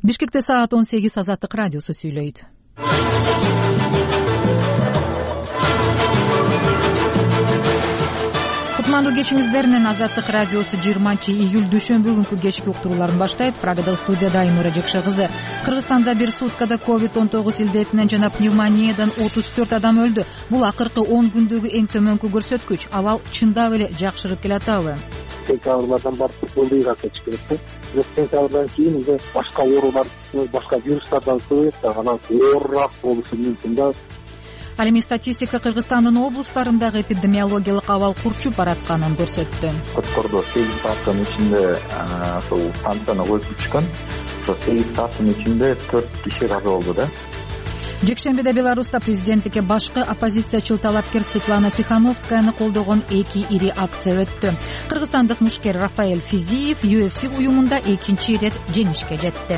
Бишкекте саат 18 Азаттык радиосу сүйлөйт. Кутмандуу кечиңиздер менен Азаттык радиосу 20-июль дүйшөмбү күнкү кечки уктурууларын баштайт. Прагада студияда Айнура Жекше кызы. Кыргызстанда бир суткада COVID-19 илдетинен жана пневмониядан 34 адам өлдү. Бул акыркы 10 күндөгү эң төмөнкү көрсөткүч. Абал чындап эле жакшырып келатабы? Сентябрдан барып болдуйга кетип кетти. Сентябрдан кийин уже башка оорулар, башка вирустардан көбөйөт, анан оорураак болушу мүмкүн да. Ал эми статистика Кыргызстандын облустарындагы эпидемиологиялык абал курчуп баратканын көрсөттү. Коткордо 8 сааттын ичинде ошол станцияны коюп түшкөн. Ошо 8 сааттын ичинде 4 киши каза болду да. Жекшембиде Беларуста президенттикке башкы оппозициячыл талапкер Светлана Тихановскаяны колдогон 2 ири акция өттү. Кыргызстандык мушкер Рафаэль Физиев UFC уюмунда 2-чи ирет жеңишке жетти.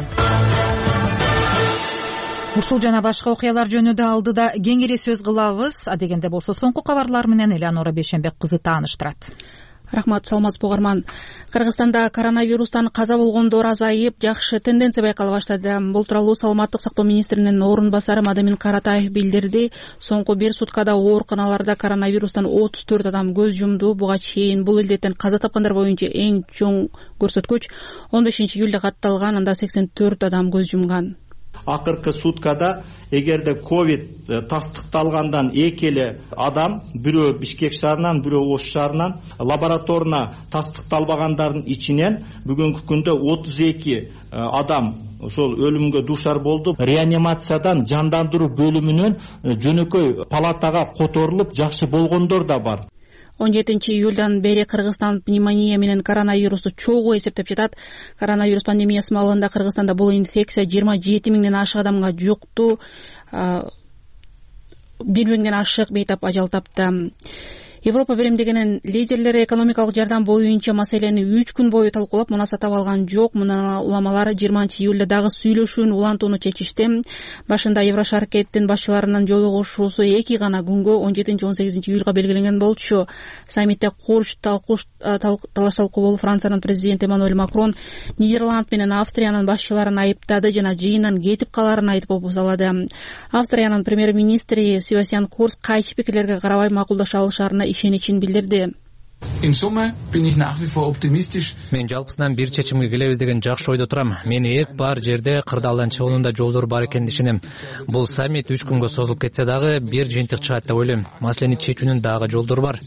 Ушул жана башка окуялар жөнүндө алдыда кеңири сөз кылабыз. Адегенде болсо соңку кабарлар менен Элеонора Бейшенбек кызы тааныштырат. Рахмат, саламатсызбы угарман. Кыргызстанда коронавирустан каза болгондор азайып, жакшы тенденция байкала баштады. Бул тууралуу Саламаттык сактоо министринин орун басары Мадамин Каратаев билдирди. Соңку бир суткада ооруканаларда коронавирустан 34 адам көз жумду. Буга чейин бул илдеттен каза тапкандар боюнча эң чоң көрсөткүч 15-июлда катталган, анда 84 адам көз жумган. Акыркы суткада эгерде ковид тастыкталгандан экели адам, бирөө Бишкек шаарынан, бирөө Ош шаарынан, лабораторна тастыкталбагандардын ичинен бүгүнкү күндө 32 адам ошол өлүмгө дуушар болду. Реанимациядан жандандыруу бөлүмүнөн жөнөкөй палатага которулуп жакшы болгондор да бар. 17-июлдан бери Кыргызстан пневмония менен коронавирусту чогуу эсептеп жатат. Коронавирус пандемиясы маалында Кыргызстанда бул инфекция 27 миңден ашык адамга жукту. 1 миңден ашык бейтап ажал тапты. Европа биримдигинин лидерлери экономикалык жардам боюнча маселени 3 күн бою талкуулап, мунасатап алган жок. Мына уламалар 20-июлда дагы сүйлөшүүнү улантууну чечишти. Башында Еврошаркеттин башчыларынын жолугушуусу 2 гана күнгө 17-18 июлга белгиленген болчу. Саммитте курч талаш-талкуу болуп, Франциянын президенти Эммануэль Макрон Нидерланд менен Австриянын башчыларын айыптады жана жыйындан кетип калаарын айтып опузалады. Австриянын премьер-министри Себастьян Курц кайчы пикирлерге карабай макулдаша алышарына ишеничин билдирди. Мен жалпысынан бир чечимге келебиз деген жакшы ойдо турам. Мен эп бар жерде кырдаалдан чыгуунун жолдору бар экенин ишенем. Бул саммит 3 күнгө созулуп кетсе дагы бир жыйынтык чыгат деп ойлойм. Маселени чечүүнүн дагы жолдору бар.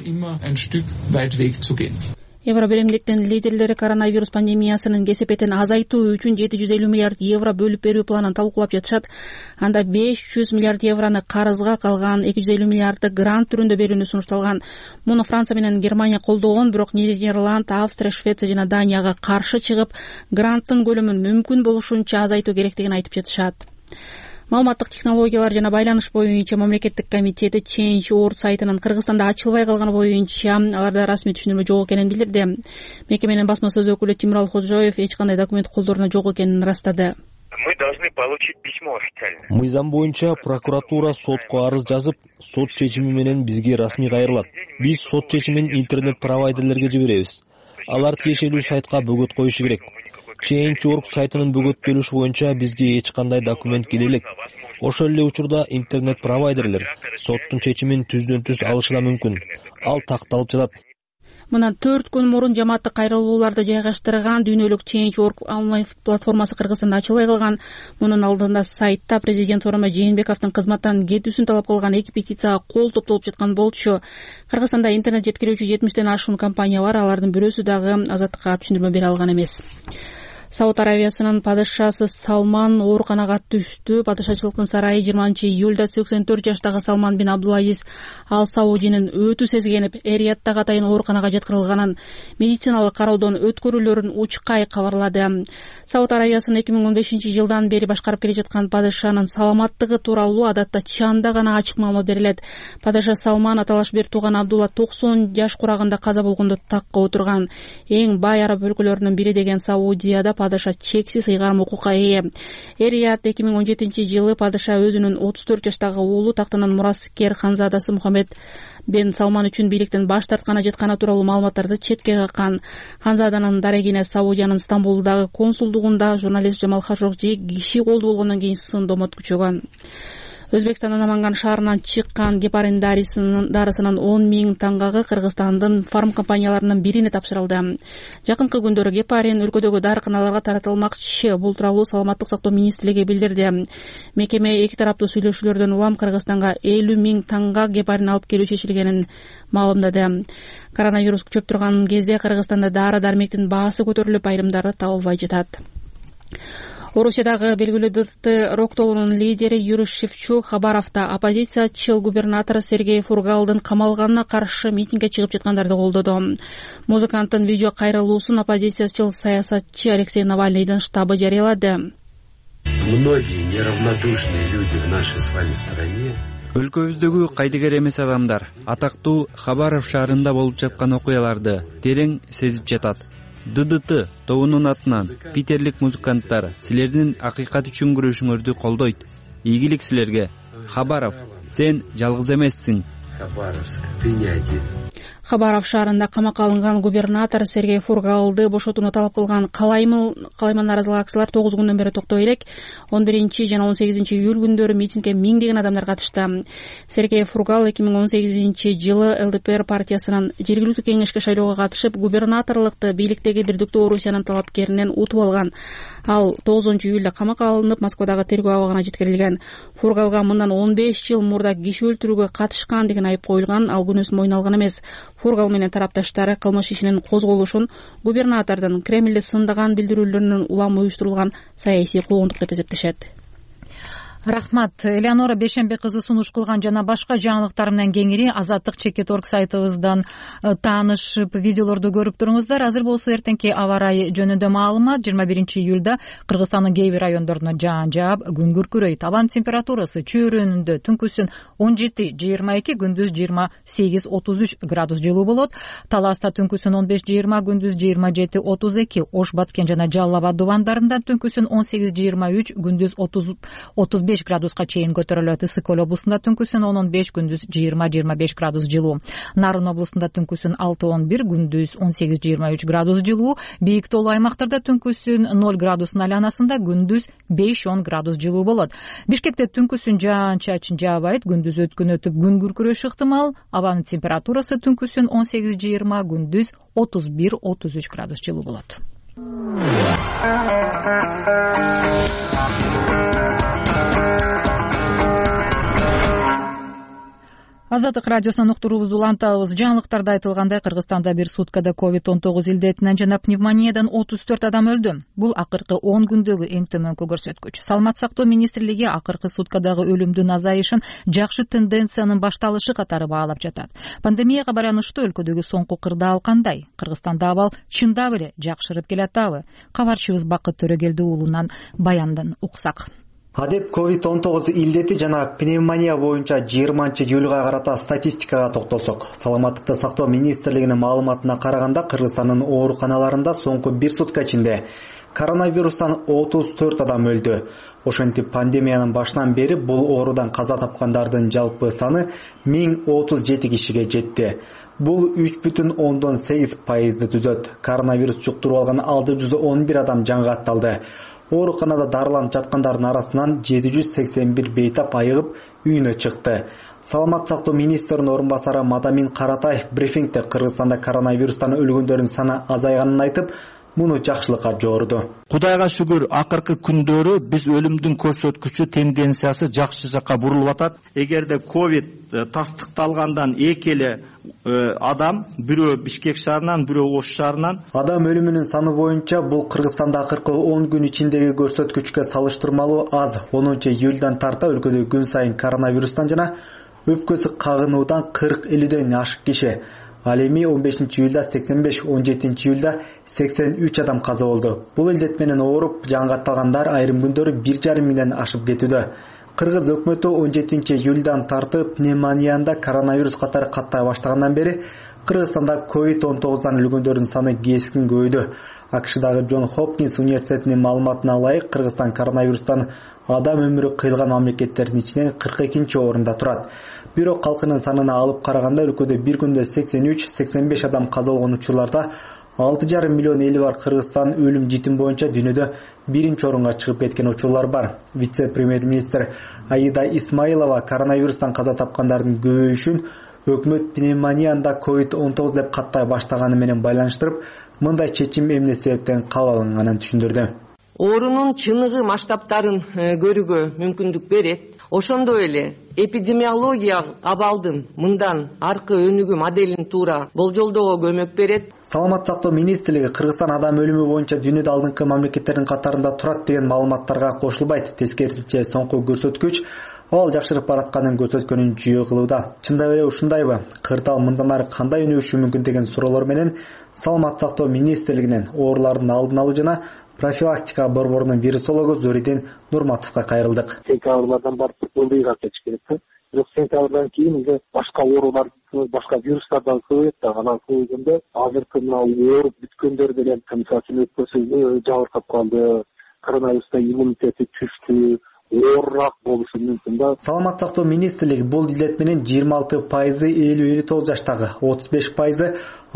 Евробиримдиктин лидерлери коронавирус пандемиясынын кесепетин азайтуу үчүн 750 миллиард евро бөлүп берүү планын талкуулап жатышат. Анда 500 миллиард евроны карызга, калган 250 миллиардты грант түрүндө берүүнү сунушталган. Муну Франция менен Германия колдогон, бирок Нидерланд, Австрия, Швеция жана Данияга каршы чыгып, гранттын көлөмүн мүмкүн болушунча азайтуу керектигин айтып жатышат. Маалыматтык технологиялар жана байланыш боюнча мамлекеттик комитети Change.org сайтынын Кыргызстанда ачылбай калганы боюнча аларда расмий түшүнүрмө жок экенин билдирди. Мекеменин басма сөз өкүлү Тимурал Ходжоев эч кандай документ колдоруна жок экенин ырастады. Мы должны получить письмо официально. Мыйзам боюнча прокуратура сотко арыз жазып, сот чечими менен бизге расмий кайрылат. Биз сот чечимин интернет провайдерлерге жиберебиз. Алар тиешелүү сайтка бөгөт коюшу керек. Change.org сайтынын бөгөттөлүшү боюнча бизге эч кандай документ келе элек. Ошол эле учурда интернет провайдерлер соттун чечимин түздөн-түз алышы да мүмкүн. Ал такталып жатат. Мына 4 күн мурун жамааттык кайрылууларды жайгаштырган дүйнөлүк Change.org онлайн платформасы Кыргызстанда ачылбай калган. Мунун алдында сайтта президент Сооронбай Жээнбековдун кызматтан кетүүсүн талап кылган 2 петицияга кол топтолуп жаткан болчу. Кыргызстанда интернет жеткирүүчү 70тен ашуун компания бар. Алардын бирөөсү дагы Азаттыкка түшүндүрмө бере алган эмес. Сауд Аравиясынын падышасы Салман ооруканага түштү. Падышачылыктын сарайы 20-июлда 84 жаштагы Салман бин Абдулазиз Ал Саудинин өтүү сезгенип, Эр-Риядтагы атайын ооруканага жаткырылганын, медициналык кароодон өткөрүүлөрүн учкай кабарлады. Сауд Аравиясын 2015-жылдан бери башкарып келе жаткан падышанын саламаттыгы тууралуу адатта чанда гана ачык маалымат берилет. Падыша Салман аталаш бир тууган Абдулла 90 жаш курагында каза болгондо такка отурган. Эң бай араб өлкөлөрүнүн бири деген Саудияда падыша чексиз ыйгарым укукка ээ. Эр-Рияд 2017-жылы падыша өзүнүн 34 жаштагы уулу тактынан мураскер ханзадасы Мухаммед бен Салман үчүн бийликтен баш тартканы жетканы тууралуу маалыматтарды четке каккан. Ханзаданын дарегине Саудиянын Стамбулдагы консулдугунда журналист Жамал Хашогжи киши колдуу болгондон кийин сындомот күчөгөн. Өзбекстандын Наманган шаарынан чыккан гепарин дарысынын 10 000 тангагы Кыргызстандын фарм компанияларынын бирине тапшырылды. Жакынкы күндөрү гепарин өлкөдөгү дарыканаларга таратылмакчы. Бул тууралуу Саламаттык сактоо министрлиги билдирди. Мекеме эки тараптуу сүйлөшүүлөрдөн улам Кыргызстанга 50 000 танга гепарин алып келүү чечилгенин маалымдады. Коронавирус күчөп турган кезде Кыргызстанда дары-дармектин баасы көтөрүлүп, айрымдары табылбай жатат. Орусиядагы белгилүү ДТ рок тобунун лидери Юрий Шевчук Хабаровдо оппозициячыл губернатор Сергей Фургалдын камалганына каршы митингге чыгып жаткандарды колдоду. Музыканттын видео кайрылуусун оппозициячыл саясатчы Алексей Навальныйдын штабы жарыялады. Многие неравнодушные люди в нашей с вами стране. Өлкөбүздөгү кайдыгер эмес адамдар атактуу Хабаров шаарында болуп жаткан окуяларды терең сезип жатат. ДДТ тобунун атынан питерлик музыканттар силердин акыйкат үчүн күрөшүңөрдү колдойт. Ийгилик силерге. Хабаров, сен жалгыз эмессиң. Хабаровск, ты не один. Хабаров шаарында камакка алынган губернатор Сергей Фургалды бошотууну талап кылган калайман наразылык акциялар 9 күндөн бери токтой элек. 11 жана 18 июль күндөрү митингге миңдеген адамдар катышты. Сергей Фургал 2018 жылы ЛДПР партиясынын жергиликтүү кеңешке шайлоого катышып, губернаторлукты бийликтеги Бирдиктүү Орусиянын талапкеринен утуп алган. Ал 9 июлда камакка алынып, Москвадагы тергөө абагына жеткирилген. Фургалга мындан 15 жыл мурда киши өлтүрүүгө катышкан деген айып коюлган, ал күнөөсүн мойнуна алган эмес. Фургал менен тарапташтары кылмыш ишинин козголушун губернатордун Кремлди сындаган билдирүүлөрүнүн улам уюштурулган саясий куугунтук деп эсептешет. Рахмат. Элеонора Бешембе кызы сунуш кылган жана башка жаңылыктар менен кеңири Азаттык.org сайтыбыздан таанышып, видеолорду көрүп туруңуздар. Азыр болсо эртеңки аба ырайы жөнүндө маалымат. 21 июлда Кыргызстандын кээ бир райондорунда жаан жаап, күн күркүрөйт. Табан температурасы чөйрөнүндө түнкүсүн 17-22, күндүз 28-33 градус жылуу болот. Таласта түнкүсүн 15-20, күндүз 27-32, Ош, Баткен жана Жалал Абад дубандарында түнкүсүн 18-23, күндүз 35 градуска чейин көтөрүлөт. Ысык Көл облусунда түнкүсүн 10-15, күндүз 20-25 градус жылуу. Нарын облусунда түнкүсүн 6-11, күндүз 18-23 градус жылуу. Бийик тоолуу аймактарда түнкүсүн 0 градустун айланасында, күндүз 5-10 градус жылуу болот. Бишкекте түнкүсүн жаан-чачын жаабайт, күндүз өткүнөтүп күн күркүрөшү ыктымал. Абанын температурасы түнкүсүн 18-20, күндүз 31-33 градус жылуу болот. Азаттык радиосунун уктуруубузду улантабыз. Жаңылыктарда айтылгандай, Кыргызстанда бир суткада COVID-19 илдетинен жана пневмониядан 34 адам өлдү. Бул акыркы 10 күндөгү эң төмөнкү көрсөткүч. Саламаттык сактоо министрлиги акыркы суткадагы өлүмдүн азайышын жакшы тенденциянын башталышы катары баалап жатат. Пандемияга байланыштуу өлкөдөгү соңку кырдаал кандай? Кыргызстанда абал чындап эле жакшырып келатабы? Кабарчыбыз Бакыт Төрөгелди уулунан баяндан уксак. Адеп COVID-19 илдети жана пневмония боюнча 20-июлга карата статистикага токтолсок, Саламаттыкты сактоо министрлигинин маалыматына караганда, Кыргызстандын ооруканаларында соңку бир сутка ичинде коронавирустан 34 адам өлдү. Ошентип пандемиянын башынан бери бул оорудан каза тапкандардын жалпы саны 1037 кишиге жетти. Бул 3,8%ды түзөт. Коронавирус жуктуруп алган 611 адам жаңгатталды. Ооруканада дарыланып жаткандардын арасынан 781 бейтап айыгып үйүнө чыкты. Саламат сактоо министринин орун басары Мадамин Каратаев брифингде Кыргызстанда коронавирустан өлгөндөрдүн саны азайганын айтып, муну жакшылыкка жорду. Кудайга шүгүр, акыркы күндөрү биз өлүмдүн көрсөткүчү тенденциясы жакшы жакка бурулуп атат. Эгерде ковид тастыкталгандан эки эле адам, бирөө Бишкек шаарынан, бирөө Ош шаарынан. Адам өлүмүнүн саны боюнча бул Кыргызстанда акыркы 10 күн ичиндеги көрсөткүчкө салыштырмалуу аз. 10-июлдан тарта өлкөдө күн сайын коронавирустан жана өпкөсү кагынуудан 40-50ден ашык киши. Ал эми 15-июлда 85, 17-июлда 83 адам каза болду. Бул илдет менен ооруп жаңгатталгандар айрым күндөрү 1,5 миңден ашып кетүүдө. Кыргыз өкмөтү 17-июлдан тартып пневмонияда коронавирус катары каттай баштагандан бери Кыргызстанда COVID-19дан өлгөндөрдүн саны кескин көбөйдү. АКШдагы Джон Хопкинс университетинин маалыматына ылайык, Кыргызстан коронавирустан адам өмүрү кыйылган мамлекеттердин ичинен 42-орунда турат. Бирок калкынын санына алып караганда өлкөдө бир күндө 83-85 адам каза болгон учурларда 6,5 миллион эли бар Кыргызстан өлүм житим боюнча дүйнөдө 1-орунга чыгып кеткен учурлар бар. Вице-премьер-министр Аида Исмаилова коронавирустан каза тапкандардын көбөйүшүн өкмөт пневмонияда COVID-19 деп каттай баштаганы менен байланыштырып, мындай чечим эмне себептен кабыл алынганын түшүндүрдү. Оорунун чыныгы масштабтарын көрүүгө мүмкүндүк берет. Ошондой эле эпидемиологиялык абалдын мындан аркы өнүгүү моделин туура болжолдоого көмөк берет. Саламат сактоо министрлиги Кыргызстан адам өлүмү боюнча дүйнөдө алдыңкы мамлекеттердин катарында турат деген маалыматтарга кошулбайт. Тескерисинче, соңку көрсөткүч абал жакшырып баратканын көрсөткөнүн жүйө кылууда. Чындап эле ушундайбы? Кырдаал мындан ары кандай өнүгүшү мүмкүн деген суроолор менен Саламат сактоо министрлигинен оорулардын алдын алуу жана профилактика борборунун вирусологу Зоридин Нурматовго кайрылдык. Сентябрдан барып ылдыйга кетиш керек. Бирок сентябрдан кийин уже башка оорулар, башка вирустардан көбөйөт да, анан көбөйгөндө азыркы мына ооруп бүткөндөр деле мисалы өкпөсү жабыркап калды, коронавируста иммунитети түштү, оорураак болушу мүмкүн да. Саламат сактоо министрлиги бул илдет менен 26% 50-59 жаштагы, 35%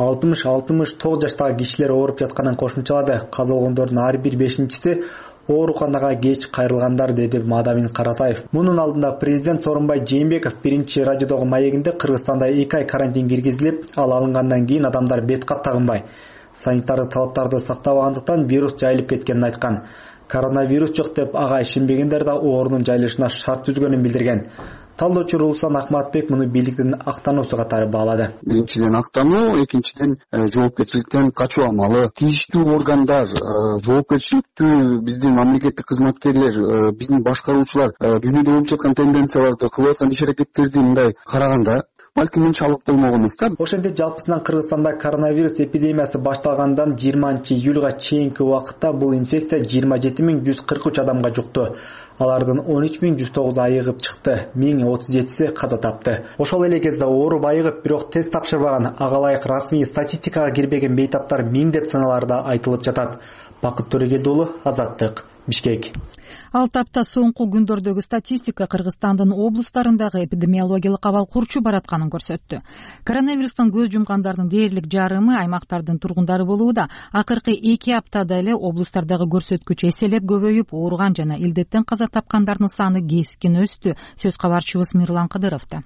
60-69 жаштагы кишилер ооруп жатканын кошумчалады. Каза болгондордун ар бир 5-чиси ооруканага кеч кайрылгандар, деди Мадамин Каратаев. Мунун алдында президент Сооронбай Жээнбеков биринчи радиодогу маегинде Кыргызстанда 2 ай карантин киргизилип, ал алынгандан кийин адамдар бет кап тагынбай, санитардык талаптарды сактабагандыктан вирус жайылып кеткенин айткан. Коронавирус жок деп ага ишенбегендер да оорунун жайылышына шарт түзгөнүн билдирген. Талдоочу Руслан Акматбек муну бийликтин актаnuusu катары баалады. Биринчиден актануу, экинчиден жоопкерчиликтен качуу амалы. Тийиштүү органдар, жоопкерчиликтүү биздин мамлекеттик кызматкерлер, биздин башкаруучулар дүйнөдө болуп жаткан тенденцияларды, кылып аткан иш-аракеттерди мындай караганда балким унчалык болмок эмес да. Ошентип жалпысынан Кыргызстанда коронавирус эпидемиясы башталгандан 20-июлга чейинки убакытта бул инфекция 27143 адамга жукту. Алардын 13109 айыгып чыкты, 1037си каза тапты. Ошол эле кезде ооруп айыгып, бирок тест тапшырбаган, ага ылайык расмий статистикага кирбеген бейтаптар 1000 деп саналарда айтылып жатат. Бакыт Төрөгелди уулу, Азаттык, Бишкек. Ал тапта соңку күндөрдөгү статистика Кыргызстандын облустарындагы эпидемиологиялык абал курчу баратканын көрсөттү. Коронавирустан көз жумгандардын дээрлик жарымы аймактардын тургундары болууда. Акыркы 2 аптада эле облустардагы көрсөткүч эселеп көбөйүп, ооруган жана илдеттен каза тапкандардын саны кескин өстү. Сөз кабарчыбыз Мирлан Кадыровдо.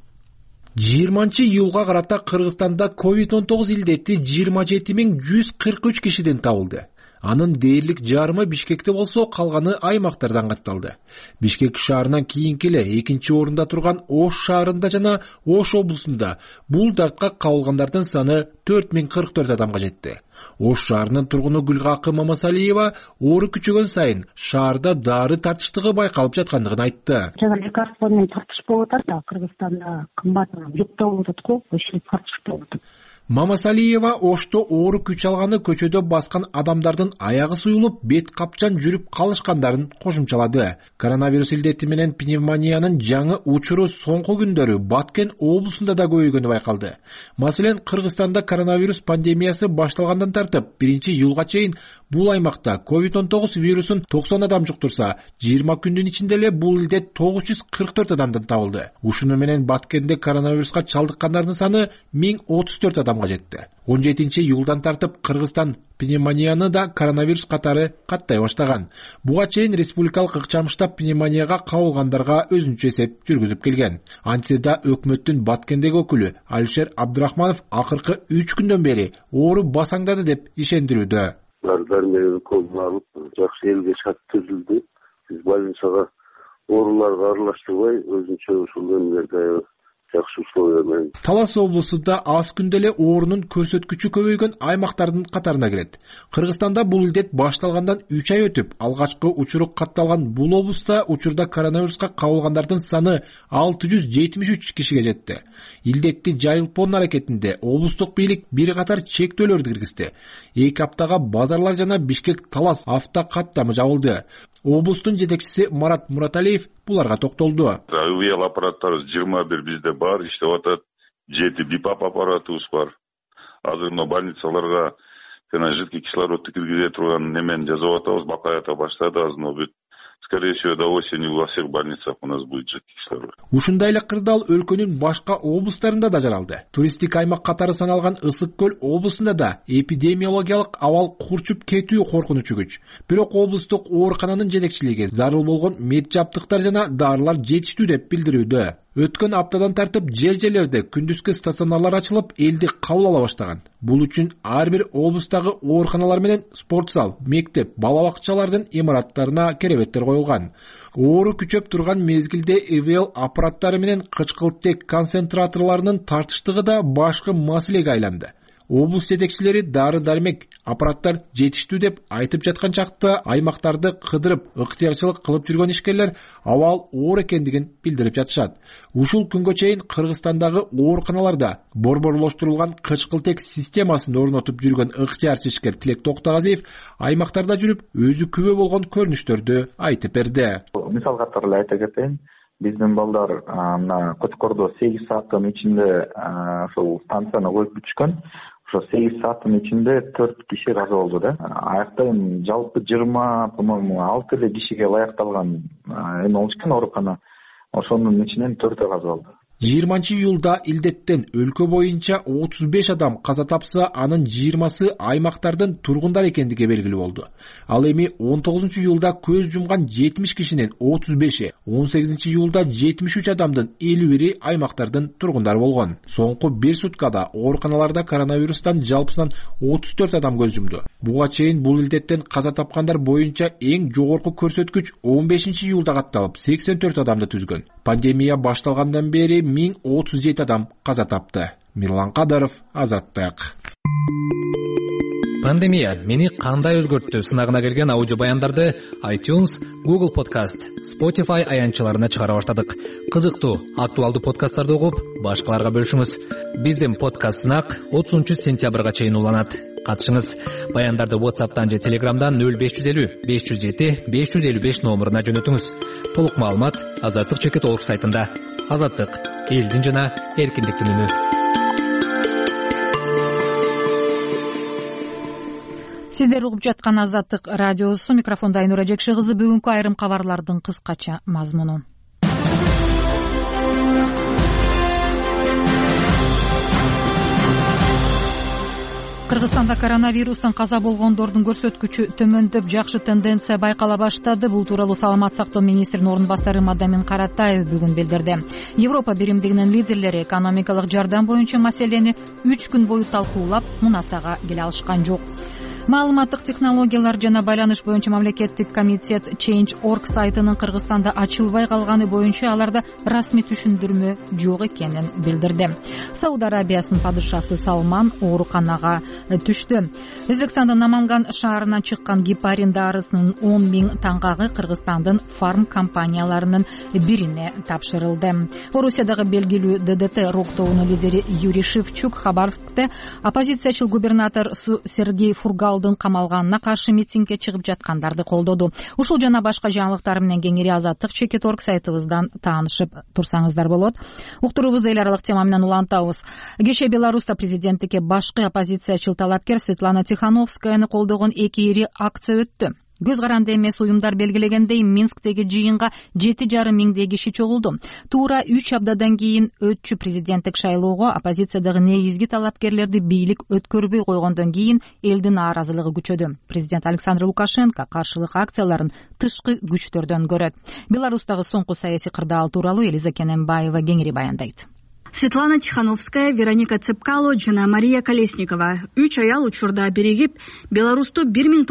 20-июлга карата Кыргызстанда COVID-19 илдети 27143 кишиден табылды. Анын дээрлик жарымы Бишкекте болсо, калганы аймактардан катталды. Бишкек шаарынан кийинки эле 2-орунда турган Ош шаарында жана Ош облусунда бул дартка кабылгандардын саны 4044 адамга жетти. Ош шаарынын тургуну Гүлгакы Мамасалиева оору күчөгөн сайын шаарда дары тартыштыгы байкалып жаткандыгын айтты. Жана лекарство менен тартыш болуп атат да, Кыргызстанда кымбат жукта болуп атат го, ошол тартыш болуп атат. Мамасалиева Ошто оору күч алганы көчөдө баскан адамдардын аягы суюлуп, бет капчан жүрүп калышкандарын кошумчалады. Коронавирус илдети менен пневмониянын жаңы учуру соңку күндөрү Баткен облусунда да көбөйгөнү байкалды. Маселен, Кыргызстанда коронавирус пандемиясы башталгандан тартып 1-июлга чейин бул аймакта COVID-19 вирусун 90 адам жуктурса, 20 күндүн ичинде эле бул илдет 944 адамдан табылды. Ушуну менен Баткенде коронавируска чалдыккандардын саны 1034 адамга жетти. 17-июлдан тартып Кыргызстан пневмонияны да коронавирус катары каттай баштаган. Буга чейин республикалык ыкчам штаб пневмонияга кабылгандарга өзүнчө эсеп жүргүзүп келген. Антсе да өкмөттүн Баткендеги өкүлү Алишер Абдурахманов акыркы 3 күндөн бери оору басаңдады деп ишендирүүдө. Дармегин колуна алып, жакшы элге шарт түзүлдү. Биз больницага ооруларга аралаштырбай, өзүнчө ушул эмелерде жакшы условия менен. Талас облусунда аз күндө эле оорунун көрсөткүчү көбөйгөн аймактардын катарына кирет. Кыргызстанда бул илдет башталгандан 3 ай өтүп, алгачкы учуру катталган бул облуста учурда коронавируска кабылгандардын саны 673 кишиге жетти. Илдетти жайылтпоонун аракетинде облустук бийлик бир катар чектөөлөрдү киргизди. 2 аптага базарлар жана Бишкек-Талас автокаттамы жабылды. Облустун жетекчиси Марат Мураталиев буларга токтолду. Авиал аппараттары 21 бизде бар, иштеп атат. 7 бипап аппаратыбыз бар. Азыр мына больницаларга жана жидкий кислородду киргизе турган немени жасап атабыз, бакая баштадыбыз, но бүт скорее всего до осени во всех больницах у нас будет жидкий кислород. Ушундай эле кырдаал өлкөнүн башка облустарында да жаралды. Туристтик аймак катары саналган Ысык көл облусунда да эпидемиологиялык абал курчуп кетүү коркунучу күч. Бирок облустук оорукананын жетекчилиги зарыл болгон мед жабдыктар жана дарылар жетиштүү деп билдирүүдө. Өткөн аптадан тартып жер-жерлерде күндүзгү стационарлар ачылып, элди кабыл ала баштаган. Бул үчүн ар бир облустагы ооруканалар менен спорт зал, мектеп, бала бакчалардын имараттарына керебеттер коюлган. Оору күчөп турган мезгилде ИВЛ аппараттары менен кычкылтек концентраторлорунун тартыштыгы да башкы маселеге айланды. Облус жетекчилери дары-дармек аппараттар жетиштүү деп айтып жаткан чакта аймактарды кыдырып, ыктыярчылык кылып жүргөн ишкерлер абал оор экендигин билдирип жатышат. Ушул күнгө чейин Кыргызстандагы ооруканаларда борборлоштурулган кычкылтек системасын орнотуп жүргөн ыктыярчы ишкер Тилек Токтогазиев аймактарда жүрүп, өзү күбө болгон көрүнүштөрдү айтып берди. Мисал катары эле айта кетейин. Биздин балдар мына Көчкөрдө 8 сааттын ичинде ошол станцияны коюп бүтүшкөн. Ошо 8 сааттын ичинде 4 киши разы болду да. Аякта жалпы 20, по-моему, 6 эле кишиге ылайыкталган эме болчу экен оорукана. Ошонун ичинен 4 разы болду. 20-июлда илдеттен өлкө боюнча 35 адам каза тапса, анын 20сы аймактардын тургундары экендиги белгилүү болду. Ал эми 19-июлда көз жумган 70 кишинин 35-и, 18-июлда 73 адамдын 51-и аймактардын тургундары болгон. Соңку 1 суткада ооруканаларда коронавирустан жалпысынан 34 адам көз жумду. Буга чейин бул илдеттен каза тапкандар боюнча эң жогорку көрсөткүч 15-июлда катталып 84 адамды түзгөн. Пандемия башталгандан бери 1037 адам каза тапты. Мирлан Кадаров, Азаттык. Пандемия мени кандай өзгөрттү сынагына келген аудио баяндарды iTunes, Google Podcast, Spotify аянтчаларына чыгара баштадык. Кызыктуу, актуалдуу подкасттарды угуп, башкаларга бөлүшүңүз. Биздин подкаст сынак 30-сентябрга чейин уланат. Катышыңыз. Баяндарды WhatsApp'тан же Telegram'дан 0550 507 555 номуруна жөнөтүңүз. Толук маалымат Азаттык.org сайтында. Азаттык — элдин жана эркиндиктин үнү. Сиздер угуп жаткан Азаттык радиосу, микрофонда Айнура Жекши кызы. Бүгүнкү айрым кабарлардын кыскача мазмуну. Кыргызстанда коронавирустан каза болгондордун көрсөткүчү төмөндөп, жакшы тенденция байкала баштады. Бул тууралуу Саламат сактоо министринин орун басары Мадамин Каратаев бүгүн билдирди. Европа биримдигинин лидерлери экономикалык жардам боюнча маселени 3 күн бою талкуулап, мунасага келе алышкан жок. Маалыматтык технологиялар жана байланыш боюнча мамлекеттик комитет Change.org сайтынын Кыргызстанда ачылбай калганы боюнча аларда расмий түшүндүрмө жок экенин билдирди. Сауд Арабиясынын падышасы Салман ооруканага түштү. Өзбекстандын Наманган шаарынан чыккан гепарин дарысынын 10 000 таңгагы Кыргызстандын фарм компанияларынын бирине тапшырылды. Орусиядагы белгилүү ДДТ роктобунун лидери Юрий Шевчук Хабаровскте оппозициячыл губернатор Сергей Фургал камалганына каршы митингге чыгып жаткандарды колдоду. Ушул жана башка жаңылыктар менен кеңири Азаттык.org сайтыбыздан таанышып турсаңыздар болот. Уктуруубузду эл аралык тема менен улантабыз. Кечээ Беларуста президенттикке башкы оппозициячыл талапкер Светлана Тихановскаяны колдогон 2 ири акция өттү. Көз каранды эмес уюмдар белгилегендей Минсктеги жыйынга 7,5 миңдей киши чогулду. Туура 3 аптадан кийин өтчү президенттик шайлоого оппозициядагы негизги талапкерлерди бийлик өткөрбөй койгондон кийин элдин нааразылыгы күчөдү. Президент Александр Лукашенко каршылык акцияларын тышкы күчтөрдөн көрөт. Беларустагы соңку саясий кырдаал тууралуу Элиза Кененбаева кеңири баяндайт. Светлана Тихановская, Вероника Цепкало жана Мария Колесникова 3 аял учурда биригип, Беларусту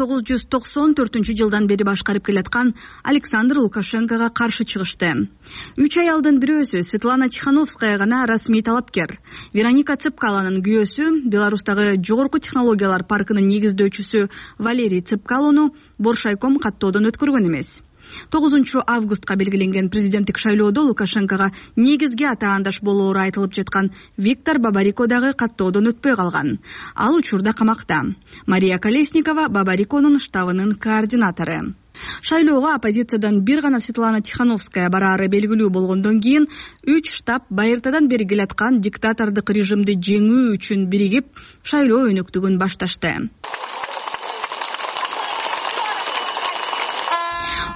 1994 жылдан бери башкарып келаткан Александр Лукашенкого каршы чыгышты. 3 аялдын бирөөсү Светлана Тихановская гана расмий талапкер. Вероника Цепкалонун күйөөсү Беларустагы жогорку технологиялар паркынын негиздөөчүсү Валерий Цепкалону Боршайком каттоодон өткөргөн эмес. 9 августка белгиленген президенттик шайлоодо Лукашенкого негизги атаандаш болоору айтылып жаткан Виктор Бабарико дагы каттоодон өтпөй калган. Ал учурда камакта. Мария Колесникова Бабариконун штабынын координатору. Шайлоого оппозициядан бир гана Светлана Тихановская бараары белгилүү болгондон кийин 3 штаб байыртадан бери келаткан диктатордук режимди жеңүү үчүн биригип, шайлоо өнөктүгүн башташты.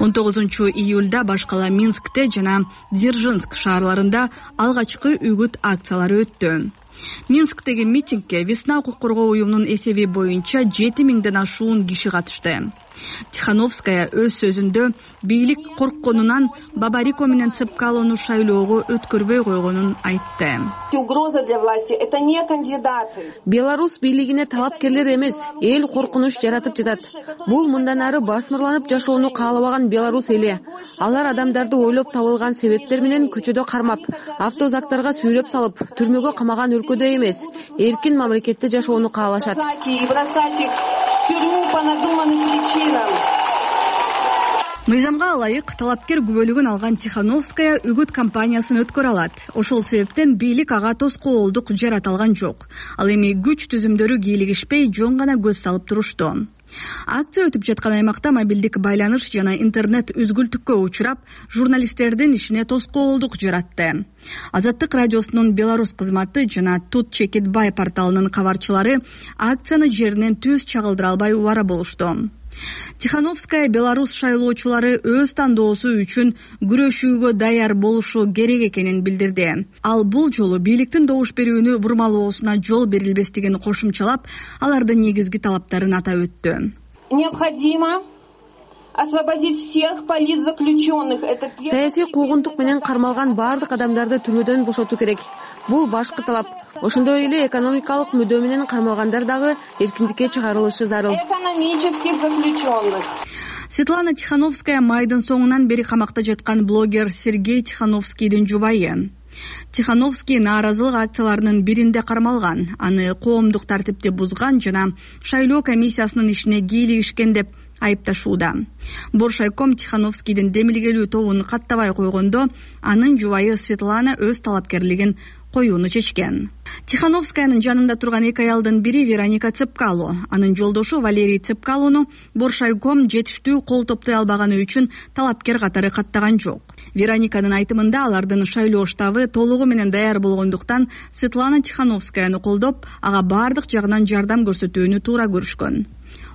19-июлда баш кала Минскте жана Дзержинск шаарларында алгачкы үгүт акциялары өттү. Минсктеги митингге Весна укук коргоо уюмунун эсеби боюнча 7000ден ашуун киши катышты. Тихановская өз сөзүндө бийлик коркконунан Бабарико менен Цепкалону шайлоого өткөрбөй койгонун айтты. Угроза для власти — это не кандидаты. Беларусь бийлигине талапкерлер эмес, эл коркунуч жаратып жатат. Бул мындан ары басмырланып жашоону каалабаган Беларусь эли. Алар адамдарды ойлоп табылган себептер менен көчөдө кармап, автозактарга сүйрөп салып, түрмөгө камаган өлкөдө эмес, эркин мамлекетте жашоону каалашат. Мыйзамга ылайык талапкер күбөлүгүн алган Тихановская үгүт кампаниясын өткөрө алат. Ошол себептен бийлик ага тоскоолдук жарата алган жок. Ал эми күч түзүмдөрү кийлигишпей, жон гана көз салып турушту. Акция өтүп жаткан аймакта мобилдик байланыш жана интернет үзгүлтүккө учурап, журналисттердин ишине тоскоолдук жаратты. Азаттык радиосунун Беларусь кызматы жана Тут Чекитбай порталынын кабарчылары акцияны жеринен түз чагылдыра албай убара болушту. Тихановская Беларусь шайлоочулары өз тандоосу үчүн күрөшүүгө даяр болушу керек экенин билдирди. Ал бул жолу бийликтин добуш берүүнү бурмалоосуна жол берилбестигин кошумчалап, алардын негизги талаптарын атап өттү. Необходимо освободить всех политзаключенных. Саясий куугунтук менен кармалган бардык адамдарды түрмөдөн бошотуу керек. Бул башкы талап. Ошондой эле экономикалык мүдөө менен кармалгандар дагы эркиндикке чыгарылышы зарыл. Экономических заключенных. Светлана Тихановская майдын соңунан бери камакта жаткан блогер Сергей Тихановскийдин жубайы. Тихановский нааразылык акцияларынын биринде кармалган, аны коомдук тартипти бузган жана шайлоо комиссиясынын ишине кийлигишкен деп айыпташууда. Боршайком Тихановскийдин демилгелүү тобун каттабай койгондо, анын жубайы Светлана өз талапкерлигин коюуну чечкен. Тихановскаянын жанында турган эки аялдын бири Вероника Цепкало, анын жолдошу Валерий Цепкалону Боршайком жетиштүү кол топтой албаганы үчүн талапкер катары каттаган жок. Верониканын айтымында алардын шайлоо штабы толугу менен даяр болгондуктан Светлана Тихановскаяны колдоп, ага бардык жагынан жардам көрсөтүүнү туура көрүшкөн.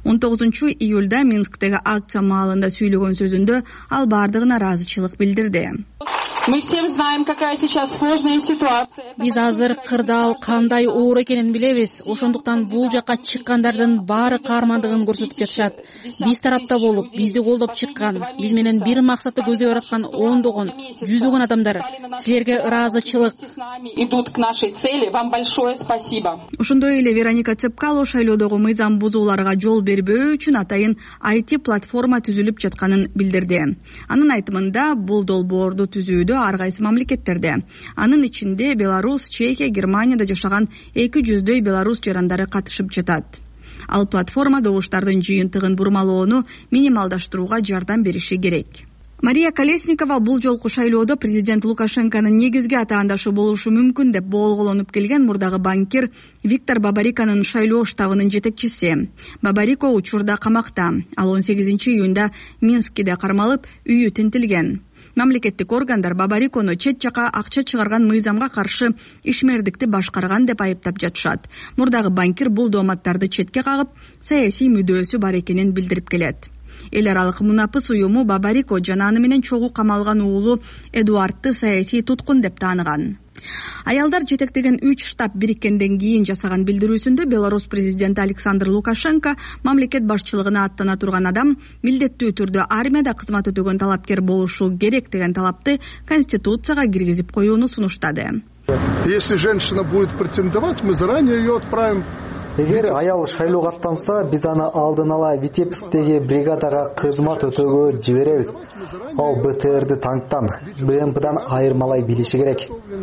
19-июлда Минсктеги акция маалында сүйлөгөн сөзүндө ал бардыгына ыраазычылык билдирди. Мы всем знаем, какая сейчас сложная ситуация. Биз азыр кырдаал кандай оор экенин билебиз. Ошондуктан бул жакка чыккандардын баары каармандыгын көрсөтүп жатышат. Биз тарапта болуп, бизди колдоп чыккан, биз менен бир максатты көздөй аткан ондогон, жүзүгөн адамдар. Силерге ыраазычылык. Идут к нашей цели. Вам большое спасибо. Ошондой эле Вероника Цепкало шайлоодогу мыйзам бузууларга жол бербөө үчүн атайын IT платформа түзүлүп жатканын билдирди. Анын айтымында бул долбоорду түзүүдө ар кайсы мамлекеттерде, анын ичинде Беларусь, Чехия, Германияда жашаган 200дөй белорус жарандары катышып жатат. Ал платформа добуштардын жыйынтыгын бурмалоону минималдаштырууга жардам бериши керек. Мария Колесникова бул жолку шайлоодо президент Лукашенконун негизги атаандашы болушу мүмкүн деп болголонуп келген мурдагы банкир Виктор Бабариконун шайлоо штабынын жетекчиси. Бабарико учурда камакта. Ал 18-июнда Минскиде кармалып, үйү тинтилген. Мамлекеттик органдар Бабарикону чет жака акча чыгарган мыйзамга каршы ишмердикти башкарган деп айыптап жатышат. Мурдагы банкир бул дооматтарды четке кагып, саясий мүдөөсү бар экенин билдирип келет. Эл аралык мунапыс уюму Бабарико жана аны менен чогуу камалган уулу Эдуардты саясий туткун деп тааныган. Аялдар жетектеген 3 штаб бириккенден кийин жасаган билдирүүсүндө Беларусь президенти Александр Лукашенко мамлекет башчылыгына аттана турган адам милдеттүү түрдө армияда кызмат өтөгөн талапкер болушу керек деген талапты Конституцияга киргизип коюуну сунуштады. Если женщина будет претендовать, мы заранее ее отправим. Эгер аял шайлоого аттанса, биз аны алдын ала Витебскдеги бригадага кызмат өтөөгө жиберебиз. Ал БТРди танктан, БМПдан айырмалай билиши керек.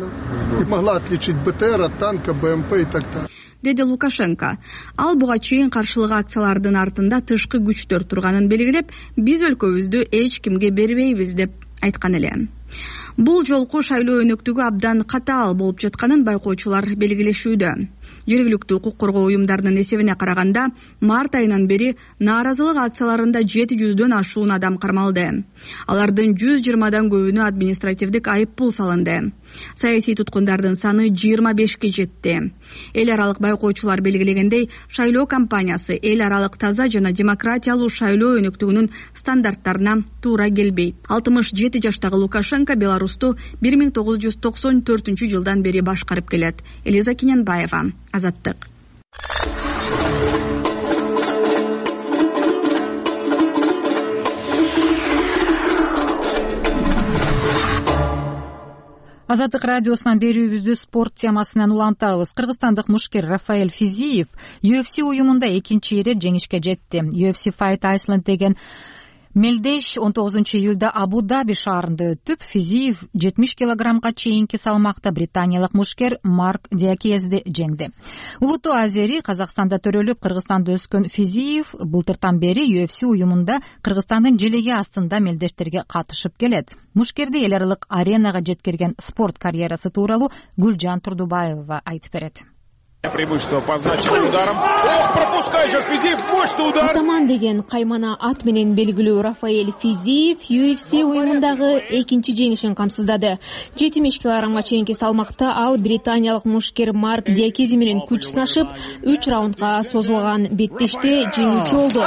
И могла отличить БТР от танка, БМП и так далее. Деди Лукашенко. Ал буга чейин каршылык акциялардын артында тышкы күчтөр турганын белгилеп, биз өлкөбүздү эч кимге бербейбиз деп айткан эле. Бул жолку шайлоо өнөктүгү абдан катаал болуп жатканын байкоочулар белгилешүүдө. Жергиликтүү укук коргоо уюмдарынын эсебине караганда, март айынан бери нааразылык акцияларында 700дөн ашуун адам кармалды. Алардын 120дан көбүнө административдик айыппул салынды. Саясий туткундардын саны 25ке жетти. Эл аралык байкоочулар белгилегендей, шайлоо кампаниясы эл аралык таза жана демократиялуу шайлоо өнүктүгүнүн стандарттарына туура келбейт. 67 жаштагы Лукашенко Беларусту 1994 жылдан бери башкарып келет. Элиза Кененбаева, Азаттык. Азаттык радиосунан берүүбүздү спорт темасынан улантабыз. Кыргызстандык мушкер Рафаэль Физиев UFC уюмунда экинчи ирет жеңишке жетти. UFC Fight Iceland деген мелдеш 19-июлда Абу-Даби шаарында өтүп, Физиев 70 килограммга чейинки салмакта британиялык мушкер Марк Диакезди жеңди. Улуттуу азери Казакстанда төрөлүп, Кыргызстанда өскөн Физиев былтыртан бери UFC уюмунда Кыргызстандын желеги астында мелдештерге катышып келет. Мушкерди эл аралык аренага жеткирген спорт карьерасы тууралуу Гүлжан Турдубаева айтып берет. Преимущество по значимым ударам. Ох, пропускай сейчас Физиев, мощный удар. Атаман деген каймана ат менен белгилүү Рафаэль Физиев UFC уюмундагы экинчи жеңишин камсыздады. 70 килограммга чейинки салмакта ал британиялык мушкер Марк Диакези менен күч сынашып, 3 раундга созулган беттеште жеңүүчү болду.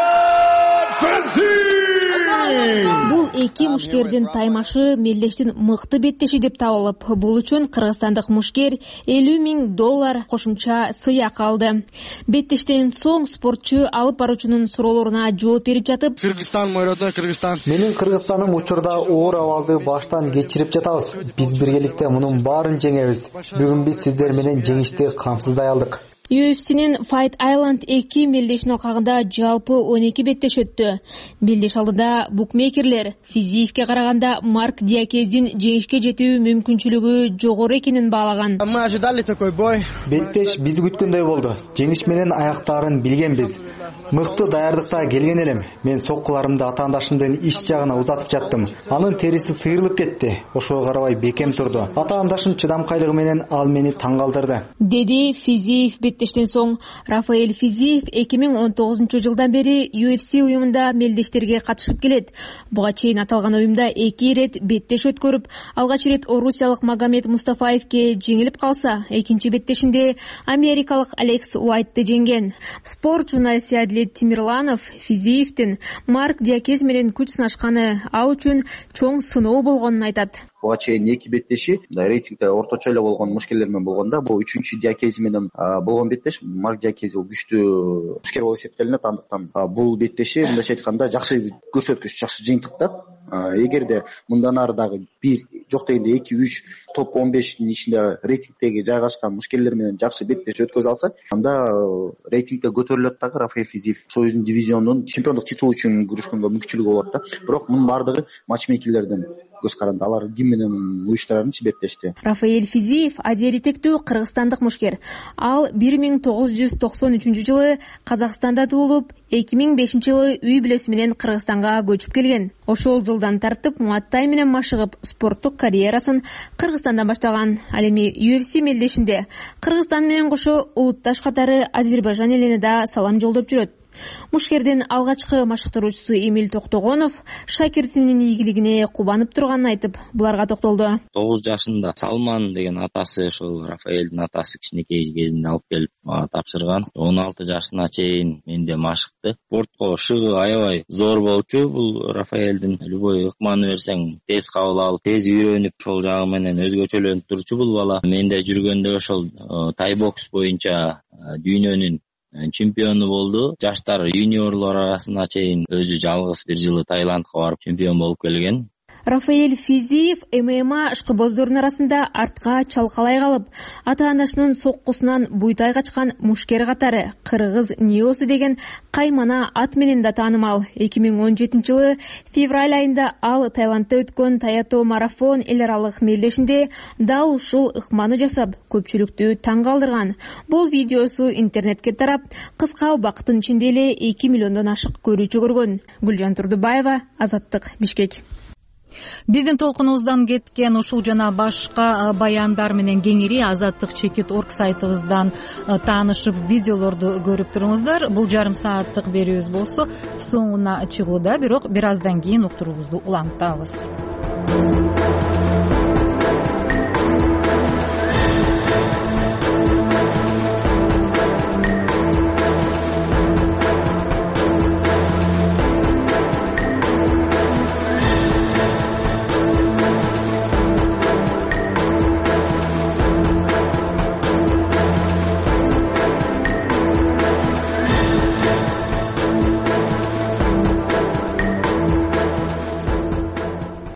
Бул эки мушкердин таймашы мелдештин мыкты беттеши деп табылып, бул үчүн кыргызстандык мушкер $50,000 кошумча сыйак алды. Беттештен соң спортчу алып баруучунун суроолоруна жооп берип жатып, Кыргызстан, мой родной Кыргызстан. Менин Кыргызстаным учурда оор абалды баштан кечирип жатабыз. Биз биргеликте мунун баарын жеңебиз. Бүгүн биз сиздер менен жеңишти камсыздай алдык. UFC'нин Fight Island 2 мелдешин алкагында жалпы 12 беттеш өттү. Мелдеш алдыда букмекерлер Физиевке караганда Марк Диакездин жеңишке жетүү мүмкүнчүлүгү жогору экенин баалаган. Мы ожидали такой бой. Беттеш биз күткөндөй болду. Жеңиш менен аяктаарын билгенбиз. Мыкты даярдыкта келген элем. Мен соккуларымды атаандашымдын иш жагына узатып жаттым. Анын териси сыйрылып кетти. Ошого карабай бекем турду. Атаандашым чыдамкайлыгы менен ал мени таң калтырды. Деди Физиев беттештен соң. Рафаэль Физиев 2019 жылдан бери UFC уюмунда мелдештерге катышып келет. Буга чейин аталган уюмда 2 ирет беттеш өткөрүп, алгач ирет орусиялык Магомед Мустафаевке жеңилип калса, экинчи беттешинде америкалык Алекс Уайтты жеңген. Спорт журналисти Адилет Тимирланов Физиевдин Марк Диакез менен күч сынашканы ал үчүн чоң сыноо болгонун айтат. Буга чейин эки беттеши рейтингде орточо эле болгон мушкерлер менен болгондо, бул 3-чү Диакези менен болгон беттеш. Марк Диакези күчтүү мушкер болуп эсептелинет, андыктан бул беттеши мындайча айтканда жакшы көрсөткүч, жакшы жыйынтык. Эгерде мындан ары дагы бир жок дегенде 2-3 топ 15-тин ичинде рейтингдеги жайгашкан мушкерлер менен жакшы беттеш өткөзө алса, анда рейтингде көтөрүлөт дагы. Рафаэль Физиев өзүнүн дивизионунун чемпиондук титулу үчүн күрөшкөнгө мүмкүнчүлүгү болот да. Бирок мунун бардыгы матчмейкерлердин көз каранды. Алар ким менен уюштурарынчы беттешти. Рафаэль Физиев азияритектүү кыргызстандык мушкер. Ал 1993 жылы Казакстанда туулуп, 2005 жылы үй бүлөсү менен Кыргызстанга көчүп келген. Ошол жылдан тартып Муаттай менен машыгып, спорттук карьерасын Кыргызстандан баштаган. Ал эми UFC мелдешинде Кыргызстан менен кошо улутташ катары Азербайжан элине да салам жолдоп жүрөт. Мушкердин алгачкы машыктыруучусу Эмил Токтогонов шакиртинин ийгилигине кубанып турганын айтып, буларга токтолду. 9 жашында Салман деген атасы, ошол Рафаэлдин атасы кичинекей кезинде алып келип тапшырган. 16 жашына чейин менде машыкты. Спортко шыгы аябай зор болчу. Бул Рафаэлдин любой ыкманы берсең тез кабыл алып, тез үйрөнүп, ошол жагы менен өзгөчөлөнүп турчу бул бала. Менде жүргөндө ошол тайбокс боюнча дүйнөнүн чемпиону болду. Жаштар юниорлор арасына чейин өзү жалгыз бир жылы Таиландка барып чемпион болуп келген. Рафаэль Физиев ММА ышкыбоздордун арасында артка чалкалай калып, ата-анасынын соккусунан буйтай качкан мушкер катары кыргыз Ниосу деген каймана ат менен да таанымал. 2017 жылы февраль айында ал Таиландда өткөн Таято марафон эл аралык мелдешинде дал ушул ыкманы жасап, көпчүлүктү таң калтырган. Бул видеосу интернетке тарап, кыска убакыттын ичинде эле 2 миллиондон ашык көрүүчү көргөн. Гүлжан Турдубаева, Азаттык, Бишкек. Биздин толкунубуздан кеткен ушул жана башка баяндар менен кеңири azattik.org сайтыбыздан таанышып видеолорду көрүп туруңуздар. Бул жарым сааттык берүүбүз болсо соңуна чыгууда, бирок бир аздан кийин уктуруубузду улантабыз.